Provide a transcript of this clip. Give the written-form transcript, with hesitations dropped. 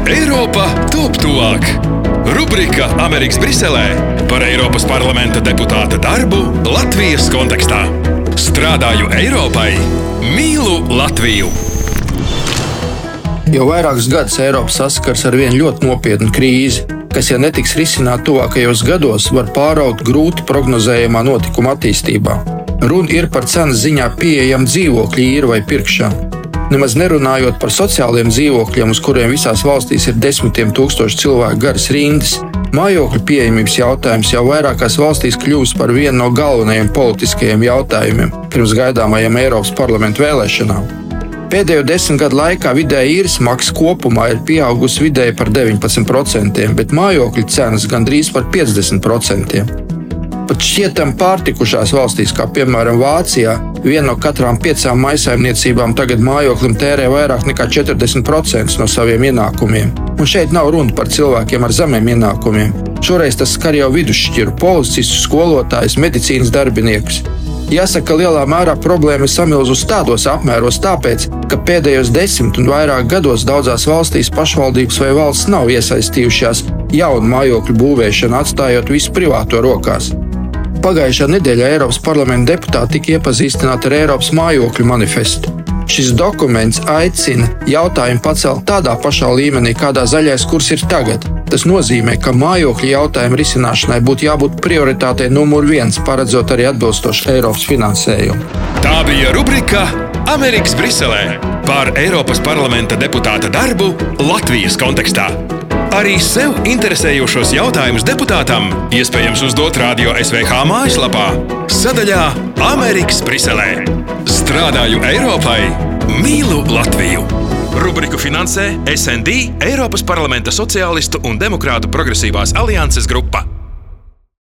Eiropa top tuvāk. Rubrika Amerikas Briselē par Eiropas parlamenta deputāta darbu Latvijas kontekstā. Strādāju Eiropai, mīlu Latviju. Jau vairākus gadus Eiropa saskars ar vienu ļoti nopietnu krīzi, kas, ja netiks risināta tuvākajos gados, var pāraugt grūti prognozējamā notikuma attīstībā. Runa ir par cenas ziņā pieejamu dzīvokļu īru vai pirkšanu. Nemaz nerunājot par sociāliem dzīvokļiem, uz kuriem visās valstīs ir desmitiem tūkstoši cilvēku garas rindas. Mājokļu pieejamības jautājums jau vairākās valstīs kļūst par vienu no galvenajiem politiskajiem jautājumiem pirms gaidāmajām Eiropas parlamenta vēlēšanām. Pēdējo 10 gadu laikā vidēja īres maksa kopumā ir pieaugusi vidēji par 19%, bet mājokļu cenas gandrīz par 50%. Pat šķietam pārtikušās valstīs, kā piemēram Vācijā, viena no katrām 5 mājsaimniecībām tagad mājoklim tērē vairāk nekā 40% no saviem ienākumiem. Un šeit nav runa par cilvēkiem ar zemiem ienākumiem. Šoreiz tas skar jau vidusšķiru, policistus, skolotājus, medicīnas darbiniekus. Jāsaka, lielā mērā problēma ir samilzusi tādos apmēros tāpēc, ka pēdējos 10 un vairāk gados daudzās valstīs pašvaldības vai valsts nav iesaistījušās jaunu mājokļu būvēšanu, atstājot visu privāto rokās. Pagājušā nedēļā Eiropas parlamenta deputāti tika iepazīstināti ar Eiropas mājokļu manifestu. Šis dokuments aicina jautājumu pacelt tādā pašā līmenī, kādā zaļais kurs ir tagad. Tas nozīmē, ka mājokļu jautājumu risināšanai būtu jābūt prioritātei numur 1, paredzot arī atbilstošu Eiropas finansējumu. Tā bija rubrika Amerikas Briselē par Eiropas parlamenta deputāta darbu Latvijas kontekstā. Arī sev interesējošos jautājumus deputātam iespējams uzdot Radio SVH mājaslapā sadaļā Amerikas Briselē. Strādāju Eiropai, mīlu Latviju. Rubriku finansē SND, Eiropas parlamenta sociālistu un demokrātu progresīvās alianses grupa.